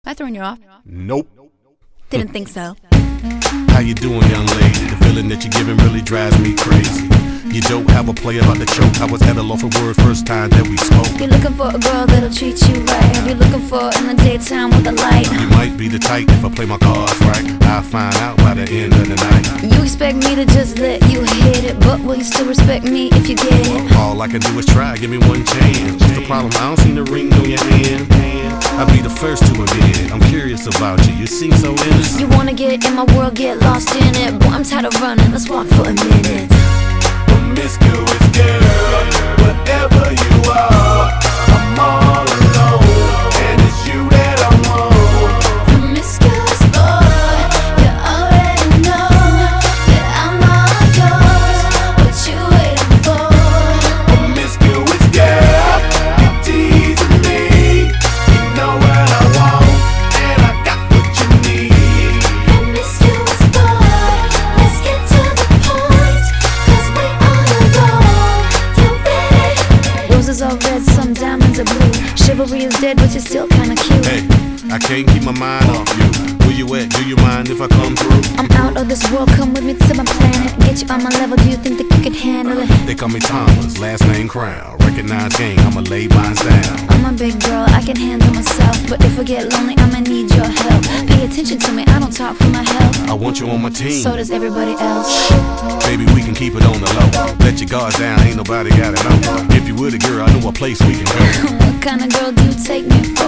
I throwing you off? Nope. Didn't think so. How you doing, young lady? The feeling that you're giving really drives me crazy. You don't have a play about the choke. I was at a loss of words first time that we spoke. You're looking for a girl that'll treat you right. You're looking for in the daytime with a light. You might be the type if I play my cards right. I'll find out by the end of the night. You expect me to just let you hit it, but will you still respect me if you get it? All I can do is try, give me one chance. What's the problem? I don't see the ring on your hand. I'll be the first to admit I'm curious about you, you seem so innocent. You wanna get in my world, get lost in it. Boy, I'm tired of running, let's walk for a minute. Promiscuous girl, whatever you are, I'm all alone, and it's you that I want. Promiscuous boy, you already know that I'm all yours. What you waiting for? Promiscuous girl, you're teasing me. You know what I want, and I got what you need. Promiscuous boy, let's get to the point, 'cause we on a roll. You ready? Roses are red, some diamonds are blue. Chivalry is dead, but you're still kinda cute. Hey, I can't keep my mind off you. Where you at? Do you mind if I come through? I'm out of this world, come with me to my planet. Get you on my level, do you think that you could handle it? They call me Thomas, last name Crown. Recognize gang, I'ma lay mine down. I'm a big girl, I can handle myself. But if I get lonely, I'ma need your help. Pay attention to me, I don't talk for my health. I want you on my team. So does everybody else. Baby, we can keep it on the low. Let your guards down, ain't nobody gotta know. If you were the girl, I know a place we can go. What kind of girl do you take me for?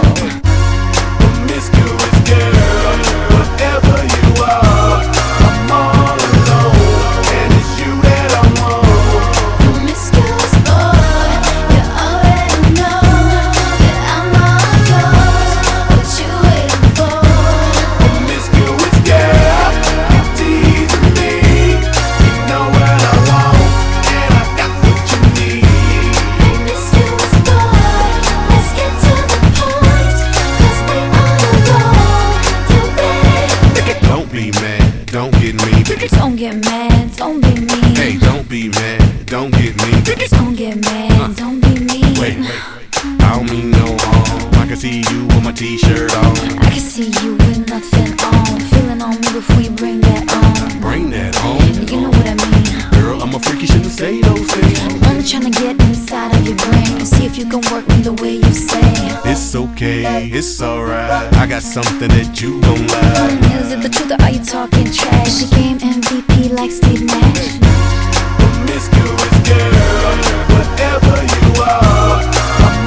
Promiscuous girl, whatever you are, I'm all alone, and it's you that I want. Promiscuous boy, you already know that I'm all yours. What you waiting for? Promiscuous girl, you're teasing me. You know what I want, and I got what you need. Promiscuous boy, let's get to the point, 'cause we on a roll. You ready? Don't be mad, don't get me. Don't get mad, don't be mean. Hey, don't be mad, don't get me. Don't get mad, don't be mean. Wait, I don't mean no harm. I can see you with my t-shirt on. I can see you with nothing on. Feeling on me before you bring that on. Bring that home. You know what I mean. Girl, I'm a freak, you shouldn't say those things. I'm only trying to get inside of your brain. See if you can work me the way you say. It's okay, it's alright. I got something that you gon' like. Is it the truth or are you talking trash? She game MVP like Steve Nash. Promiscuous girl, whatever you are, I'm